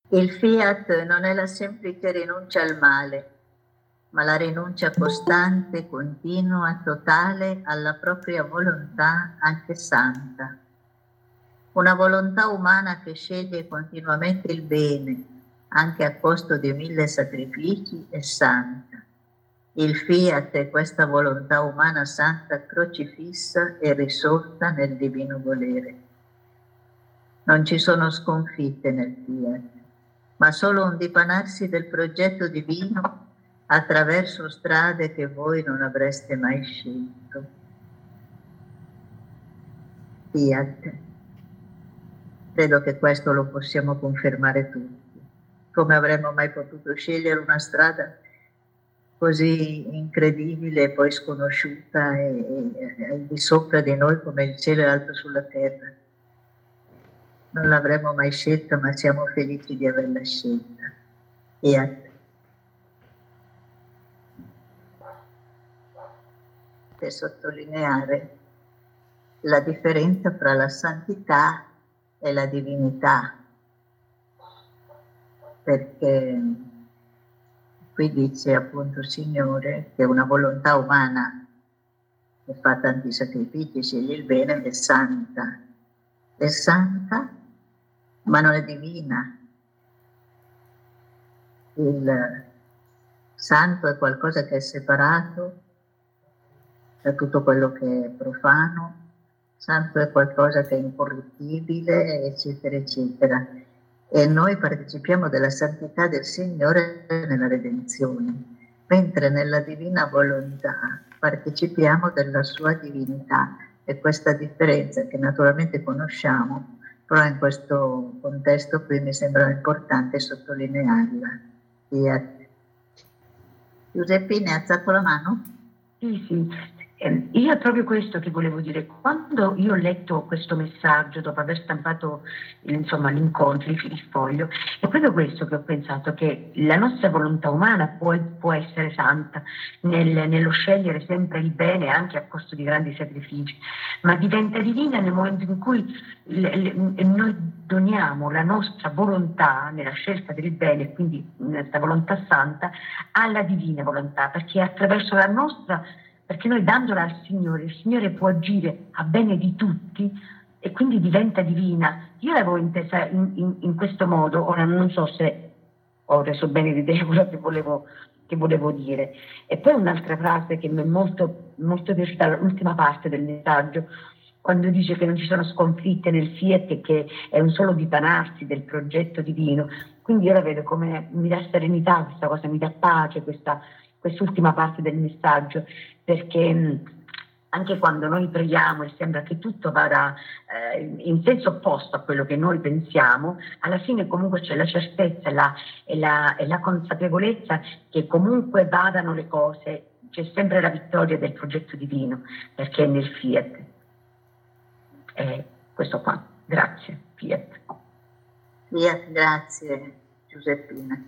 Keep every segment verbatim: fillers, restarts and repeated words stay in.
Il fiat non è la semplice rinuncia al male, ma la rinuncia costante, continua, totale alla propria volontà, anche santa. Una volontà umana che sceglie continuamente il bene, anche a costo di mille sacrifici, è santa. Il fiat è questa volontà umana santa crocifissa e risorta nel divino volere. Non ci sono sconfitte nel fiat, ma solo un dipanarsi del progetto divino attraverso strade che voi non avreste mai scelto. Fiat. Credo che questo lo possiamo confermare tutti. Come avremmo mai potuto scegliere una strada così incredibile e poi sconosciuta e, e, e di sopra di noi come il cielo è alto sulla terra? Non l'avremmo mai scelta, ma siamo felici di averla scelta. Fiat. Per sottolineare la differenza tra la santità e la divinità, perché qui dice appunto il Signore che una volontà umana che fa tanti sacrifici, sceglie il bene, è santa. È santa, ma non è divina. Il santo è qualcosa che è separato da tutto quello che è profano, santo è qualcosa che è incorruttibile, eccetera, eccetera. E noi partecipiamo della santità del Signore nella redenzione, mentre nella divina volontà partecipiamo della sua divinità. E questa differenza che naturalmente conosciamo, però in questo contesto qui mi sembra importante sottolinearla. Fiat. Giuseppina, ha alzato la mano? Sì, sì. Eh, io è proprio questo che volevo dire. Quando io ho letto questo messaggio, dopo aver stampato insomma, l'incontro, il, il foglio, è proprio questo che ho pensato, che la nostra volontà umana può, può essere santa nel, nello scegliere sempre il bene anche a costo di grandi sacrifici, ma diventa divina nel momento in cui le, le, noi doniamo la nostra volontà nella scelta del bene, quindi questa volontà santa, alla divina volontà, perché attraverso la nostra perché noi dandola al Signore, il Signore può agire a bene di tutti e quindi diventa divina. Io l'avevo intesa in, in, in questo modo, ora non so se ho reso bene l'idea quello che volevo, che volevo dire. E poi un'altra frase che mi è molto, molto piaciuta, l'ultima parte del messaggio, quando dice che non ci sono sconfitte nel fiat e che è un solo dipanarsi del progetto divino. Quindi io la vedo come mi dà serenità questa cosa, mi dà pace questa, quest'ultima parte del messaggio, perché mh, anche quando noi preghiamo e sembra che tutto vada eh, in senso opposto a quello che noi pensiamo, alla fine comunque c'è la certezza e la, e la, e la consapevolezza che comunque vadano le cose, c'è sempre la vittoria del progetto divino, perché è nel fiat. E questo qua, grazie, fiat. Fiat, grazie Giuseppina.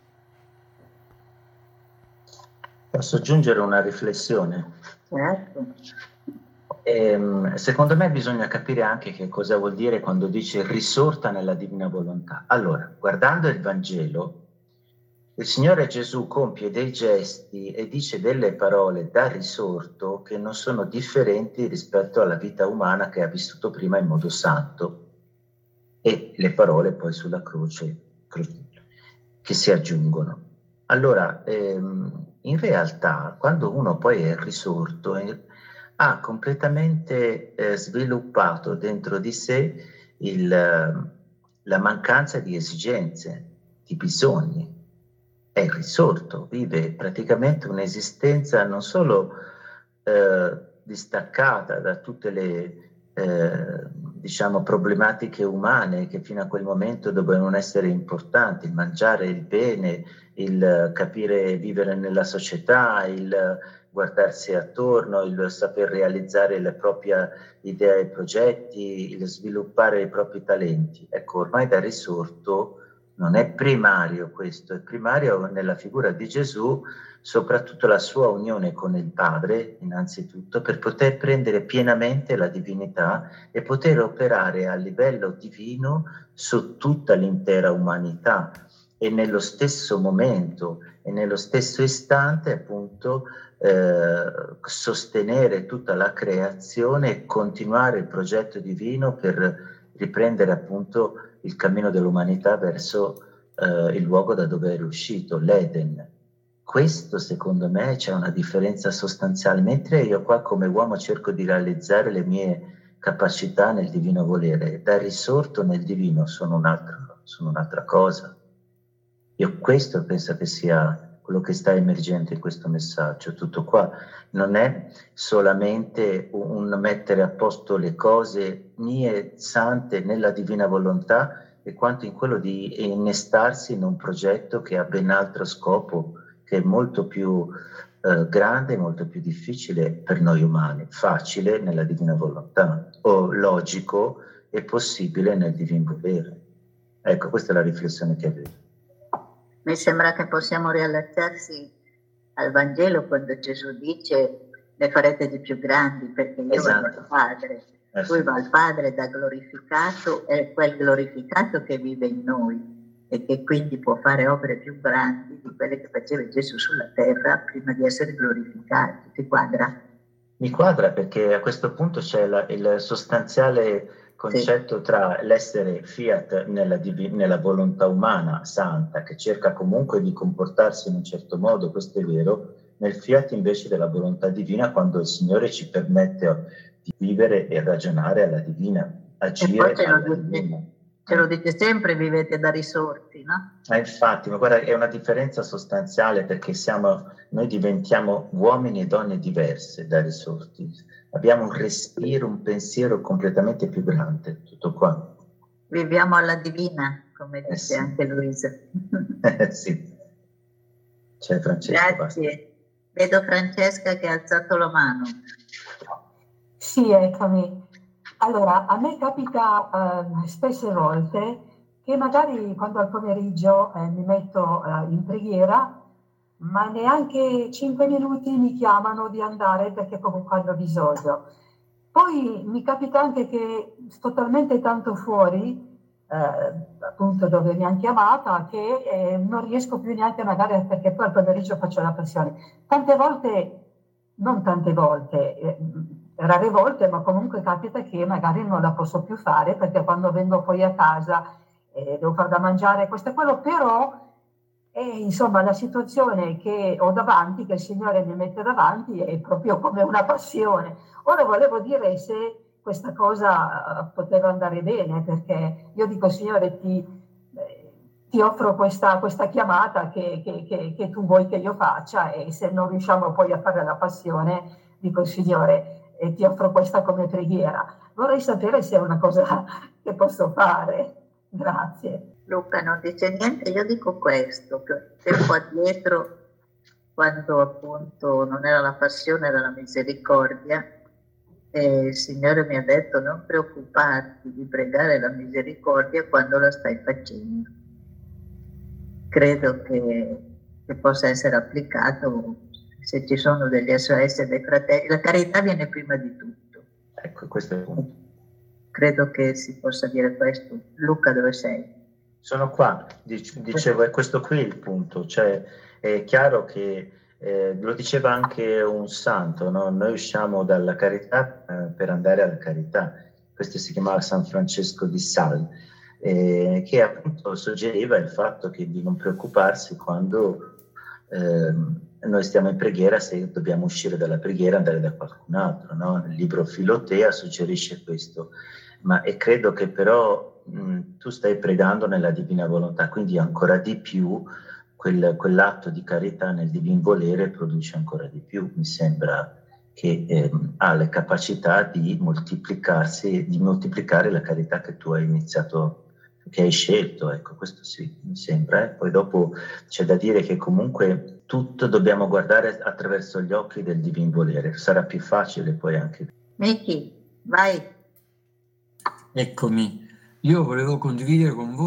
Posso aggiungere una riflessione? Certo. Ehm, secondo me bisogna capire anche che cosa vuol dire quando dice risorta nella divina volontà. Allora, guardando il Vangelo, il Signore Gesù compie dei gesti e dice delle parole da risorto che non sono differenti rispetto alla vita umana che ha vissuto prima in modo santo, e le parole poi sulla croce che si aggiungono. Allora, ehm, in realtà, quando uno poi è risorto, eh, ha completamente eh, sviluppato dentro di sé il, la mancanza di esigenze, di bisogni. È risorto, vive praticamente un'esistenza non solo eh, distaccata da tutte le eh, diciamo problematiche umane che fino a quel momento dovevano essere importanti, il mangiare il bene, il capire vivere nella società, il guardarsi attorno, il saper realizzare la propria idea e progetti, il sviluppare i propri talenti. Ecco, ormai da risorto Non è primario questo, è primario nella figura di Gesù, soprattutto la sua unione con il Padre, innanzitutto, per poter prendere pienamente la divinità e poter operare a livello divino su tutta l'intera umanità e nello stesso momento e nello stesso istante, appunto, eh, sostenere tutta la creazione e continuare il progetto divino per riprendere appunto il cammino dell'umanità verso eh, il luogo da dove è uscito, l'Eden. Questo secondo me c'è una differenza sostanziale, mentre io qua come uomo cerco di realizzare le mie capacità nel divino volere, da risorto nel divino sono, un altro, sono un'altra cosa. Io questo penso che sia quello che sta emergendo in questo messaggio, tutto qua. Non è solamente un mettere a posto le cose mie sante nella divina volontà, e quanto in quello di innestarsi in un progetto che ha ben altro scopo, che è molto più eh, grande, molto più difficile per noi umani, facile nella divina volontà, o logico e possibile nel divino volere. Ecco, questa è la riflessione che avevo. Mi sembra che possiamo riallacciarsi al Vangelo quando Gesù dice: ne farete di più grandi perché io Esatto. vado al Padre. Eh Lui sì. va al Padre da glorificato, è quel glorificato che vive in noi e che quindi può fare opere più grandi di quelle che faceva Gesù sulla terra prima di essere glorificato. Ti quadra? Mi quadra, perché a questo punto c'è la, il sostanziale concetto sì. tra l'essere fiat nella, divi- nella volontà umana santa, che cerca comunque di comportarsi in un certo modo, questo è vero, nel fiat invece della volontà divina, quando il Signore ci permette di vivere e ragionare alla divina, agire alla dice, divina. Ce lo dice sempre, vivete da risorti, no? Eh, infatti, ma guarda, è una differenza sostanziale, perché siamo, noi diventiamo uomini e donne diverse da risorti. Abbiamo un respiro, un pensiero completamente più grande, tutto qua. Viviamo alla divina, come dice eh sì. anche Luisa. Eh sì. C'è Francesca. Grazie. Basta. Vedo Francesca che ha alzato la mano. Sì, eccomi. Allora, a me capita eh, spesse volte che magari quando al pomeriggio eh, mi metto eh, in preghiera, ma neanche cinque minuti mi chiamano di andare perché comunque hanno bisogno. Poi mi capita anche che sto talmente tanto fuori, eh, appunto dove mi hanno chiamata, che eh, non riesco più neanche magari, perché poi al pomeriggio faccio la pressione. Tante volte, non tante volte, eh, rare volte, ma comunque capita che magari non la posso più fare, perché quando vengo poi a casa eh, devo far da mangiare questo e quello, però eh, insomma la situazione che ho davanti, che il Signore mi mette davanti, è proprio come una passione. Ora volevo dire se questa cosa uh, poteva andare bene, perché io dico: Signore, ti, eh, ti offro questa, questa chiamata che, che, che, che tu vuoi che io faccia, e se non riusciamo poi a fare la passione, dico: Signore, e ti offro questa come preghiera. Vorrei sapere se è una cosa che posso fare. Grazie. Luca non dice niente, io dico questo, che tempo addietro, quando appunto non era la passione, era la misericordia, e il Signore mi ha detto: non preoccuparti di pregare la misericordia quando la stai facendo. Credo che, che possa essere applicato se ci sono degli S O S, dei fratelli. La carità viene prima di tutto. Ecco, questo è il punto. Credo che si possa dire questo. Luca, dove sei? Sono qua, dicevo, è questo qui il punto. Cioè, è chiaro che, eh, lo diceva anche un santo, no? Noi usciamo dalla carità eh, per andare alla carità. Questo si chiamava San Francesco di Sales, eh, che appunto suggeriva il fatto che di non preoccuparsi quando eh, noi stiamo in preghiera, se dobbiamo uscire dalla preghiera, andare da qualcun altro, no? Il libro Filotea suggerisce questo, ma e credo che però mh, tu stai pregando nella divina volontà, quindi ancora di più quel, quell'atto di carità nel divin volere produce ancora di più. Mi sembra che eh, ha le capacità di moltiplicarsi, di moltiplicare la carità che tu hai iniziato, che hai scelto, ecco, questo sì, mi sembra. Eh. Poi dopo c'è da dire che comunque tutto dobbiamo guardare attraverso gli occhi del divin volere, sarà più facile poi anche. Miki, vai. Eccomi, io volevo condividere con voi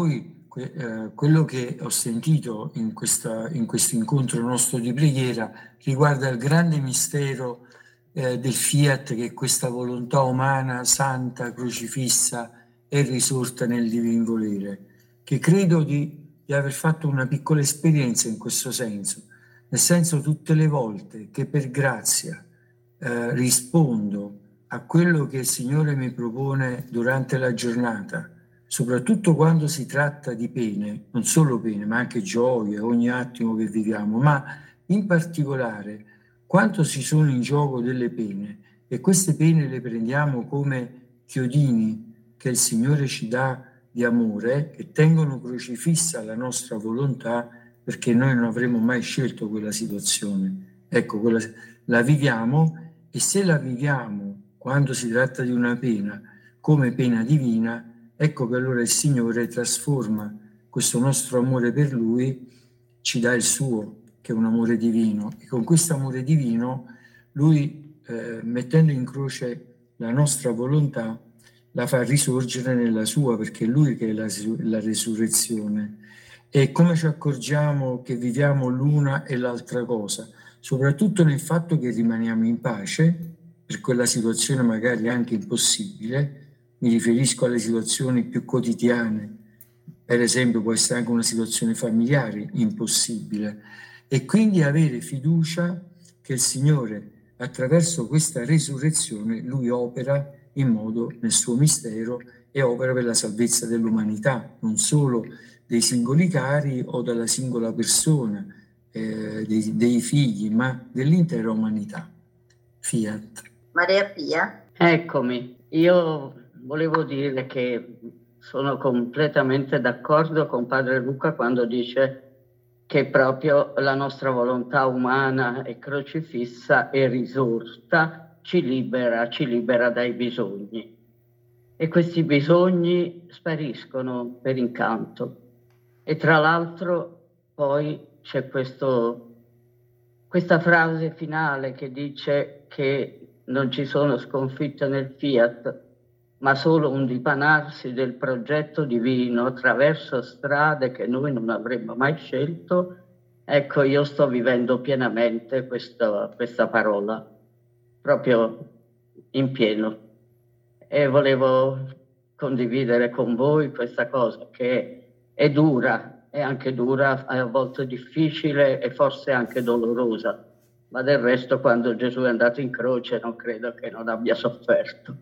que, eh, quello che ho sentito in, questa, in questo incontro nostro di preghiera riguarda il grande mistero eh, del Fiat, che è questa volontà umana santa, crocifissa e risorta nel divin volere, che credo di, di aver fatto una piccola esperienza in questo senso, nel senso tutte le volte che per grazia eh, rispondo a quello che il Signore mi propone durante la giornata, soprattutto quando si tratta di pene, non solo pene, ma anche gioie, ogni attimo che viviamo, ma in particolare quanto ci sono in gioco delle pene, e queste pene le prendiamo come chiodini che il Signore ci dà di amore, che tengono crocifissa la nostra volontà, perché noi non avremmo mai scelto quella situazione. Ecco, quella, la viviamo, e se la viviamo quando si tratta di una pena come pena divina, ecco che allora il Signore trasforma questo nostro amore per Lui, ci dà il suo, che è un amore divino, e con questo amore divino Lui, eh, mettendo in croce la nostra volontà, la fa risorgere nella sua, perché è Lui che è la, la resurrezione. E come ci accorgiamo che viviamo l'una e l'altra cosa? Soprattutto nel fatto che rimaniamo in pace per quella situazione magari anche impossibile. Mi riferisco alle situazioni più quotidiane, per esempio può essere anche una situazione familiare impossibile, e quindi avere fiducia che il Signore attraverso questa resurrezione Lui opera in modo nel suo mistero e opera per la salvezza dell'umanità, non solo dei singoli cari o della singola persona, eh, dei, dei figli, ma dell'intera umanità. Fiat. Maria Pia? Eccomi, io volevo dire che sono completamente d'accordo con Padre Luca quando dice che proprio la nostra volontà umana è crocifissa e risorta, ci libera, ci libera dai bisogni. E questi bisogni spariscono per incanto. E tra l'altro poi c'è questo, questa frase finale che dice che non ci sono sconfitte nel Fiat, ma solo un dipanarsi del progetto divino attraverso strade che noi non avremmo mai scelto. Ecco, io sto vivendo pienamente questa, questa parola, proprio in pieno. E volevo condividere con voi questa cosa che è dura, è anche dura, a volte difficile e forse anche dolorosa, ma del resto quando Gesù è andato in croce non credo che non abbia sofferto.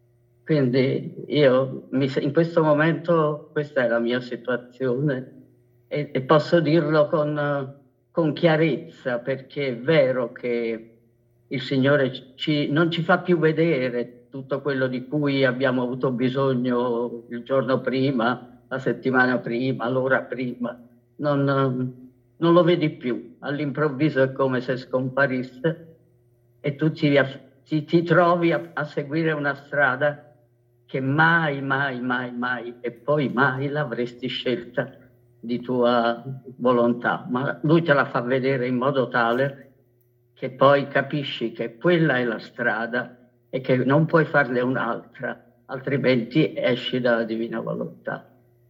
Quindi io mi, in questo momento questa è la mia situazione e, e posso dirlo con, con chiarezza, perché è vero che il Signore ci, non ci fa più vedere tutto quello di cui abbiamo avuto bisogno il giorno prima, la settimana prima, l'ora prima. Non, non lo vedi più, all'improvviso è come se scomparisse e tu ti, ti, ti trovi a, a seguire una strada che mai, mai, mai, mai e poi mai l'avresti scelta di tua volontà, ma Lui te la fa vedere in modo tale che poi capisci che quella è la strada e che non puoi farne un'altra, altrimenti esci dalla divina volontà.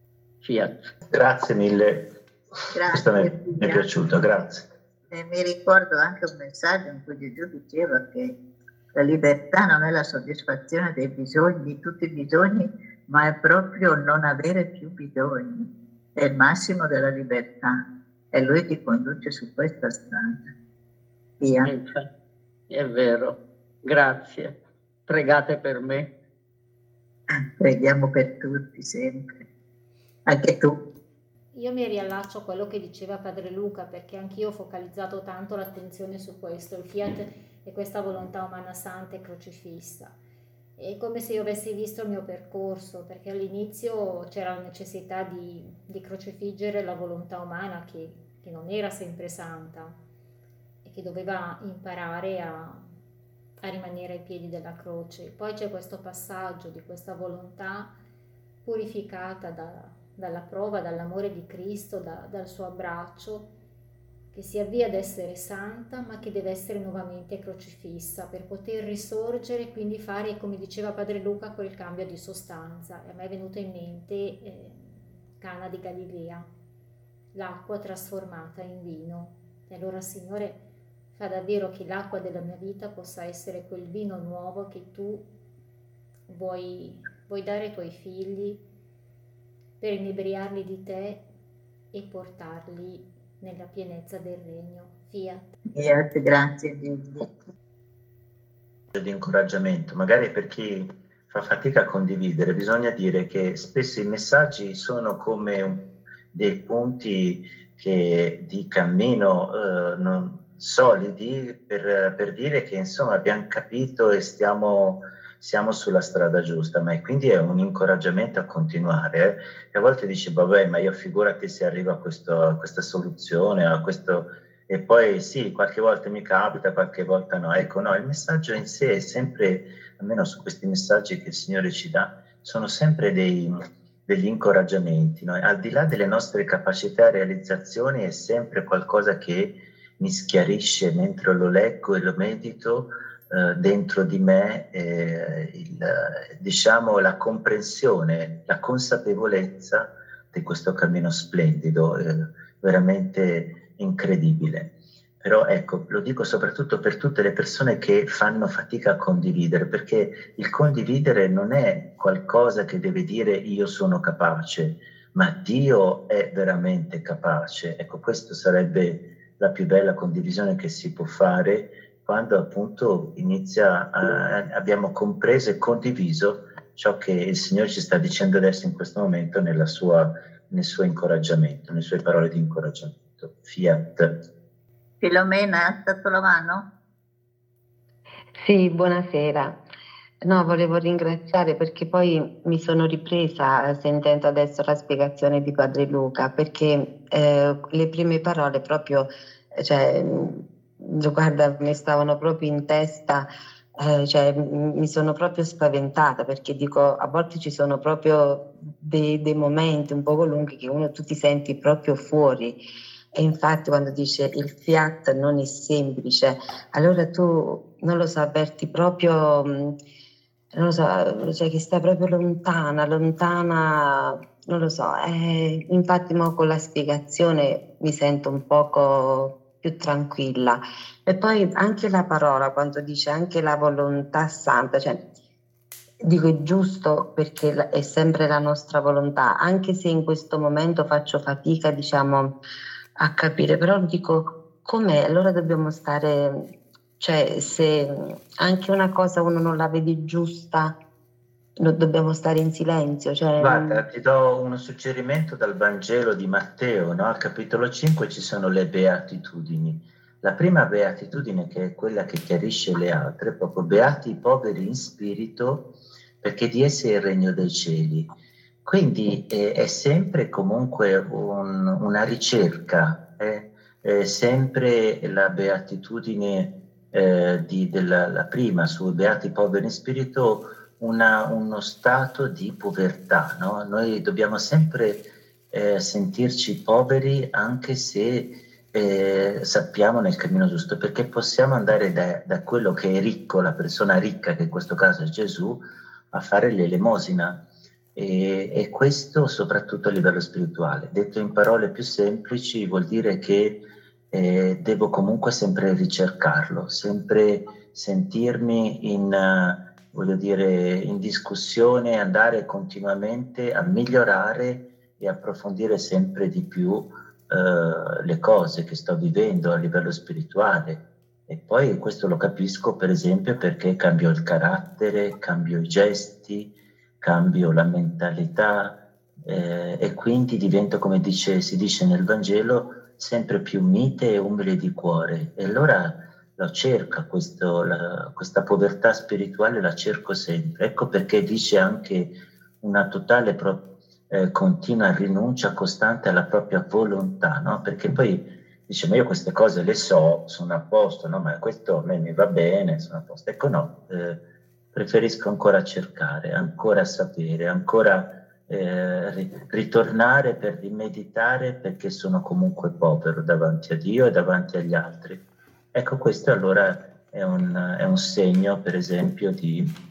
Fiat. Grazie mille. Grazie, questo mi, mi è piaciuto, grazie. E mi ricordo anche un messaggio in cui Gesù diceva che la libertà non è la soddisfazione dei bisogni, di tutti i bisogni, ma è proprio non avere più bisogni. È il massimo della libertà e Lui ti conduce su questa strada. Via. È vero, grazie. Pregate per me. Preghiamo per tutti sempre, anche tu. Io mi riallaccio a quello che diceva Padre Luca, perché anch'io ho focalizzato tanto l'attenzione su questo, il Fiat e questa volontà umana santa e crocifissa. È come se io avessi visto il mio percorso, perché all'inizio c'era la necessità di, di crocifiggere la volontà umana che, che non era sempre santa e che doveva imparare a, a rimanere ai piedi della croce. Poi c'è questo passaggio di questa volontà purificata da dalla prova, dall'amore di Cristo, da, dal suo abbraccio, che si avvia ad essere santa, ma che deve essere nuovamente crocifissa per poter risorgere e quindi fare, come diceva Padre Luca, quel cambio di sostanza. E a me è venuto in mente eh, Cana di Galilea, l'acqua trasformata in vino. E allora, Signore, fa davvero che l'acqua della mia vita possa essere quel vino nuovo che tu vuoi, vuoi dare ai tuoi figli per inebriarli di te e portarli nella pienezza del regno. Fiat. Fiat, grazie Gigi. Di incoraggiamento, magari per chi fa fatica a condividere, bisogna dire che spesso i messaggi sono come un, dei punti che, di cammino eh, non, solidi per, per dire che insomma abbiamo capito e stiamo siamo sulla strada giusta, ma è, quindi è un incoraggiamento a continuare. Eh? E a volte dici, vabbè, ma io figurati se arrivo a, questo, a questa soluzione, a questo... E poi sì, qualche volta mi capita, qualche volta no. Ecco, no, il messaggio in sé è sempre, almeno su questi messaggi che il Signore ci dà, sono sempre dei, degli incoraggiamenti. No? Al di là delle nostre capacità e realizzazioni è sempre qualcosa che mi schiarisce mentre lo leggo e lo medito, Uh, dentro di me eh, il, diciamo la comprensione, la consapevolezza di questo cammino splendido, eh, veramente incredibile. Però ecco, lo dico soprattutto per tutte le persone che fanno fatica a condividere, perché il condividere non è qualcosa che deve dire io sono capace, ma Dio è veramente capace. Ecco, questo sarebbe la più bella condivisione che si può fare, quando appunto inizia a, abbiamo compreso e condiviso ciò che il Signore ci sta dicendo adesso in questo momento nella sua, nel suo incoraggiamento, nelle sue parole di incoraggiamento. Fiat. Filomena, ha alzato la mano? Sì, buonasera. No, volevo ringraziare perché poi mi sono ripresa sentendo adesso la spiegazione di Padre Luca, perché eh, le prime parole proprio, cioè, guarda, mi stavano proprio in testa, eh, cioè mi sono proprio spaventata, perché dico, a volte ci sono proprio dei, dei momenti un poco lunghi che uno tu ti senti proprio fuori, e infatti quando dice il fiat non è semplice, allora tu non lo so, avverti proprio, non lo so, cioè che stai proprio lontana, lontana, non lo so, eh, infatti mo con la spiegazione mi sento un poco più tranquilla. E poi anche la parola, quando dice anche la volontà santa, cioè dico è giusto perché è sempre la nostra volontà, anche se in questo momento faccio fatica, diciamo, a capire, però dico com'è, allora dobbiamo stare, cioè se anche una cosa uno non la vede giusta, no, dobbiamo stare in silenzio. Cioè... Guarda, ti do uno suggerimento dal Vangelo di Matteo, no? Al capitolo cinque ci sono le beatitudini. La prima beatitudine, che è quella che chiarisce le altre, proprio beati i poveri in spirito, perché di essi è il regno dei cieli. Quindi eh, è sempre comunque un, una ricerca, eh? È sempre la beatitudine eh, di, della la prima, sui beati poveri in spirito, una, uno stato di povertà, no? Noi dobbiamo sempre eh, sentirci poveri anche se eh, sappiamo nel cammino giusto, perché possiamo andare da, da quello che è ricco, la persona ricca, che in questo caso è Gesù, a fare l'elemosina. E, e questo soprattutto a livello spirituale. Detto in parole più semplici vuol dire che eh, devo comunque sempre ricercarlo, sempre sentirmi in, uh, voglio dire, in discussione, andare continuamente a migliorare e approfondire sempre di più uh, le cose che sto vivendo a livello spirituale. E poi questo lo capisco per esempio perché cambio il carattere, cambio i gesti, cambio la mentalità eh, e quindi divento, come dice, si dice nel Vangelo, sempre più mite e umile di cuore. E allora lo cerco, questo, la, questa povertà spirituale la cerco sempre. Ecco perché dice anche una totale pro, eh, continua rinuncia costante alla propria volontà, no? Perché poi dice, ma io queste cose le so, sono a posto, no? Ma questo a me mi va bene, sono a posto. Ecco no, eh, preferisco ancora cercare, ancora sapere, ancora eh, ritornare per rimeditare, perché sono comunque povero davanti a Dio e davanti agli altri. Ecco, questo allora è un, è un segno, per esempio, di,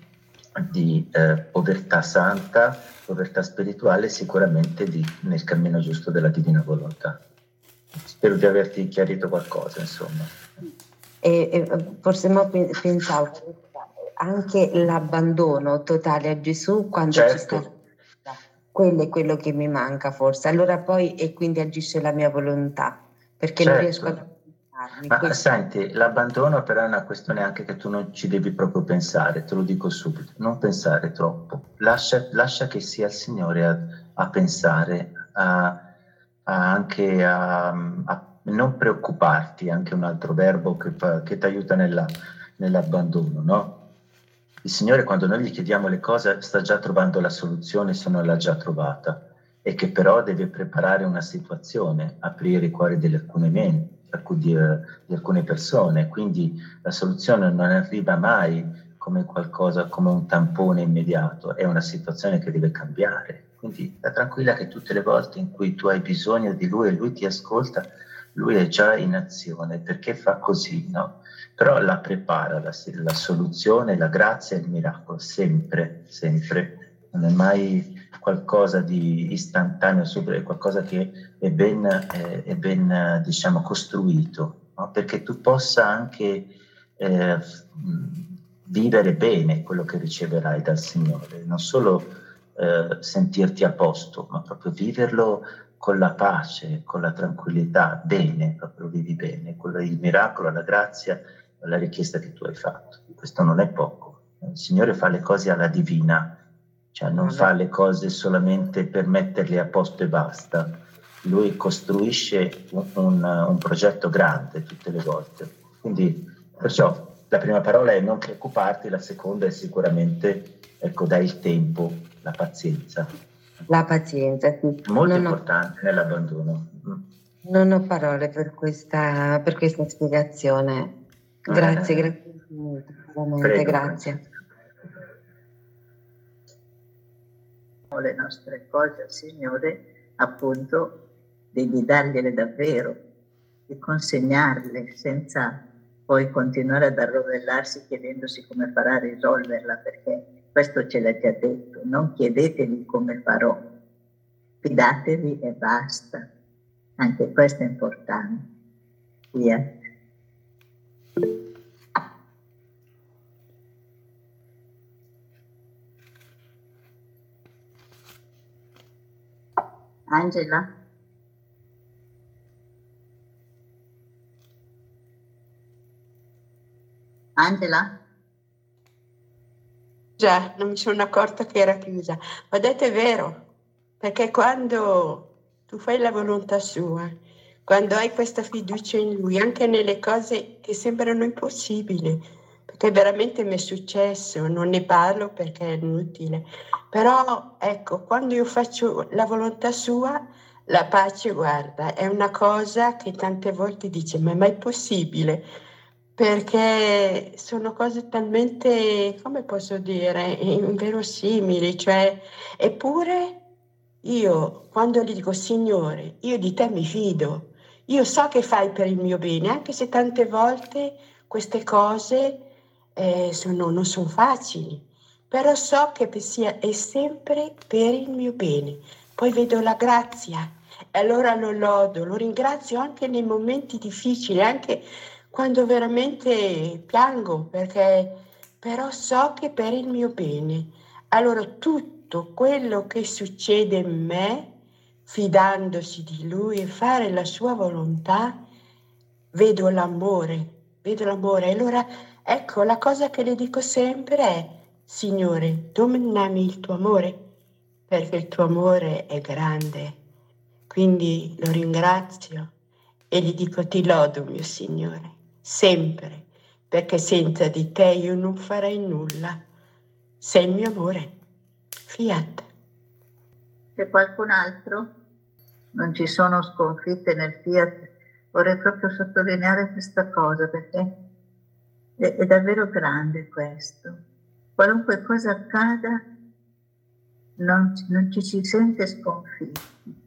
di eh, povertà santa, povertà spirituale, sicuramente di, nel cammino giusto della divina volontà. Spero di averti chiarito qualcosa, insomma. E, e forse mo pensavo anche l'abbandono totale a Gesù quando certo. ci sta, quello è quello che mi manca forse, allora poi e quindi agisce la mia volontà, perché certo. non riesco a Ma questo. Senti, l'abbandono però è una questione anche che tu non ci devi proprio pensare, te lo dico subito, non pensare troppo, lascia, lascia che sia il Signore a, a pensare, a, a anche a, a non preoccuparti, anche un altro verbo che, che ti aiuta nella, nell'abbandono, no? Il Signore, quando noi gli chiediamo le cose, sta già trovando la soluzione se non l'ha già trovata, e che però deve preparare una situazione, aprire i cuori di alcune menti, di, di alcune persone, quindi la soluzione non arriva mai come qualcosa, come un tampone immediato, è una situazione che deve cambiare. Quindi sta tranquilla che tutte le volte in cui tu hai bisogno di Lui e Lui ti ascolta, Lui è già in azione, perché fa così, no? Però la prepara, la, la soluzione, la grazia e il miracolo, sempre, sempre. Non è mai qualcosa di istantaneo, è qualcosa che è ben, è, è ben diciamo, costruito, no? Perché tu possa anche eh, vivere bene quello che riceverai dal Signore, non solo eh, sentirti a posto, ma proprio viverlo con la pace, con la tranquillità, bene, proprio vivi bene, quello è il miracolo, la grazia, la richiesta che tu hai fatto. Questo non è poco. Il Signore fa le cose alla divina, cioè non fa le cose solamente per metterle a posto e basta. Lui costruisce un, un, un progetto grande tutte le volte. Quindi, perciò, la prima parola è non preoccuparti, la seconda è sicuramente, ecco, dai il tempo, la pazienza. La pazienza, sì. Molto non importante ho, nell'abbandono. Non ho parole per questa, per questa spiegazione. Grazie, Eh, grazie infinite, veramente, prego, grazie. Le nostre cose al Signore, appunto, devi dargliele davvero, di consegnarle senza poi continuare ad arrovellarsi chiedendosi come farà a risolverla, perché questo ce l'ha già detto, non chiedetevi come farò, fidatevi e basta. Anche questo è importante. Via. Angela? Angela? Già, non mi sono accorta che era chiusa. Ma detto è vero, perché quando tu fai la volontà sua, quando hai questa fiducia in Lui, anche nelle cose che sembrano impossibili, perché veramente mi è successo, non ne parlo perché è inutile, però ecco, quando io faccio la volontà sua, la pace, guarda, è una cosa che tante volte dice, ma è mai possibile? Perché sono cose talmente, come posso dire, inverosimili, cioè, eppure io quando gli dico, Signore, io di te mi fido, io so che fai per il mio bene, anche se tante volte queste cose eh, sono, non sono facili, però so che sia, è sempre per il mio bene. Poi vedo la grazia e allora lo lodo, lo ringrazio anche nei momenti difficili, anche quando veramente piango, perché però so che per il mio bene. Allora tutto quello che succede in me, fidandosi di Lui e fare la sua volontà, vedo l'amore, vedo l'amore. E allora ecco, la cosa che le dico sempre è, Signore, dominami il tuo amore, perché il tuo amore è grande. Quindi lo ringrazio e gli dico, ti lodo, mio Signore, sempre, perché senza di te io non farei nulla. Sei il mio amore. Fiat. C'è qualcun altro? Non ci sono sconfitte nel Fiat. Vorrei proprio sottolineare questa cosa, perché è, è davvero grande questo. Qualunque cosa accada, non, non ci si sente sconfitti.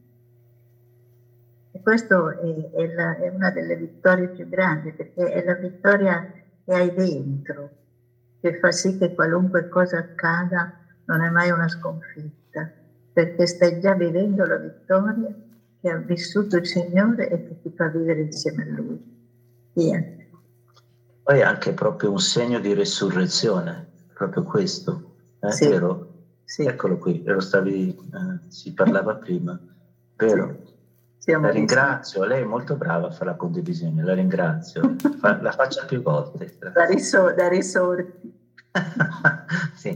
E questo è, è, la, è una delle vittorie più grandi, perché è la vittoria che hai dentro. che fa sì che qualunque cosa accada non è mai una sconfitta, perché stai già vivendo la vittoria che ha vissuto il Signore e che ti fa vivere insieme a Lui. Via. Poi è anche proprio un segno di resurrezione, proprio questo, è Sì, vero? sì. Eccolo qui, lo stavi, eh, si parlava prima, vero? Sì. Siamo La ringrazio, lei è molto brava a fare la condivisione, la ringrazio, Fa, la faccia più volte. Da, risor- da risorti. Sì.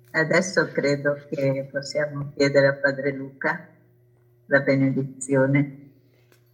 Adesso credo che possiamo chiedere a Padre Luca la benedizione.